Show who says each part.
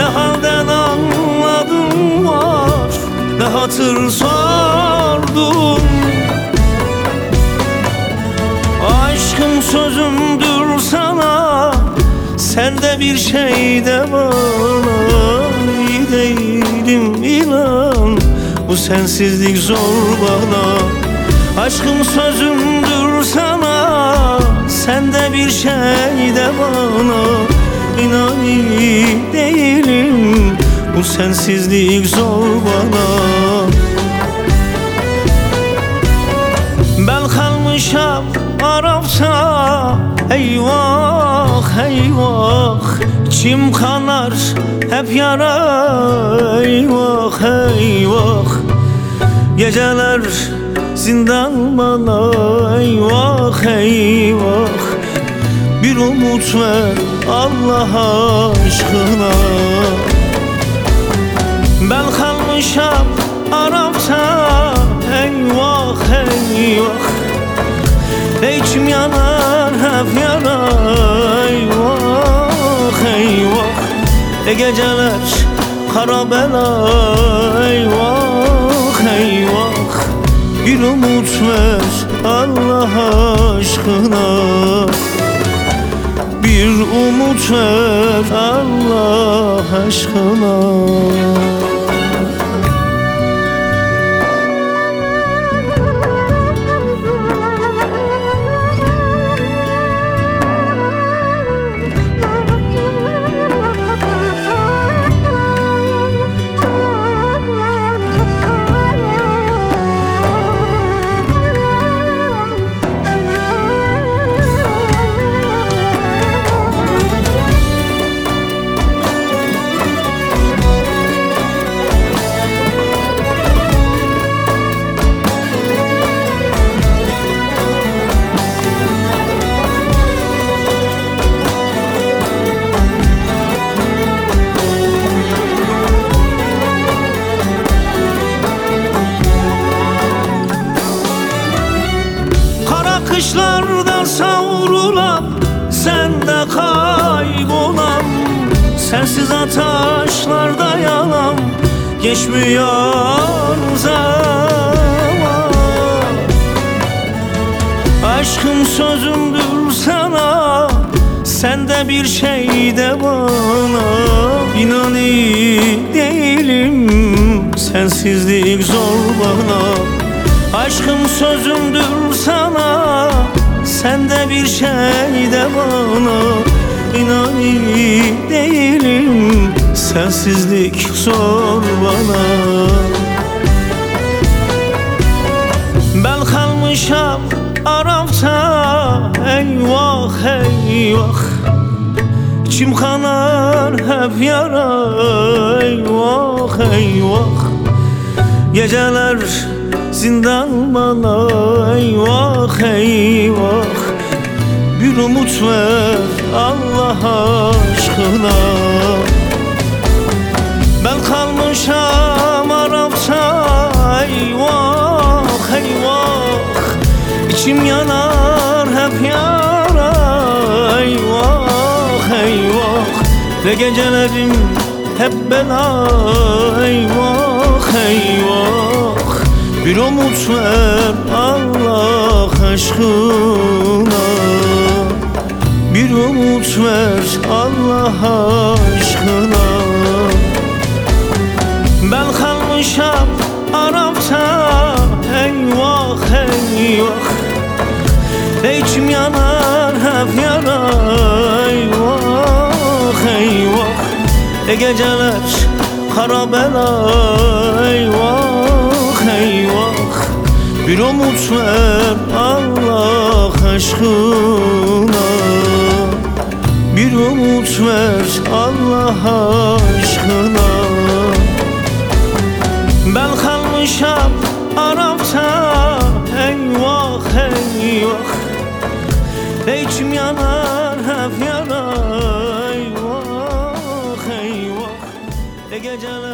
Speaker 1: halden anladım var, ne hatır sordum. Aşkım sözümdür sana, sende bir şey de bana. İyi değilim inan, bu sensizlik zor bana. Aşkım sözümdür sana, sende bir şey de bana. İnan iyi değilim, bu sensizlik zor bana. Ben kalmışam Arap'ta, eyvah eyvah. İçim kanar hep yara, eyvah eyvah. Geceler zindan bana, eyvah eyvah. Bir umut ver Allah aşkına. Ben kalmışam Arap'ta, eyvah eyvah. İçim yanar hep yara, eyvah eyvah. Geceler kara bela, eyvah eyvah. Bir umut ver Allah aşkına. Bir umut ver Allah aşkına. Kışlarda savrulan, sende kaybolan. Sensiz ataşlarda yalan, geçmiyor zaman. Aşkım sözümdür sana, sende bir şey de bana. İnan iyi değilim, sensizlik zor bana. Aşkım sözümdür sana, sende bir şey de bana. İnan iyi değilim, sensizlik zor bana. Ben kalmışam Arap'ta, eyvah eyvah. İçim kanar hep yara, eyvah eyvah. Geceler zindan bana, eyvah eyvah. Bir umut ver Allah aşkına. Ben kalmışam Arap'ta, eyvah eyvah. İçim yanar hep yara, eyvah eyvah. Ve gecelerim hep bela, eyvah eyvah. Bir umut ver Allah aşkına. Bir umut ver Allah aşkına. Ben kalmışam Arap'ta, eyvah eyvah. İçim yanar hep yara, eyvah eyvah. Geceler kara bela, eyvah eyvah. Bir umut ver Allah aşkına. Bir umut ver Allah aşkına. Ben kalmışam Arap'ta, eyvah eyvah. İçim yanar hep yara, eyvah eyvah. Geceler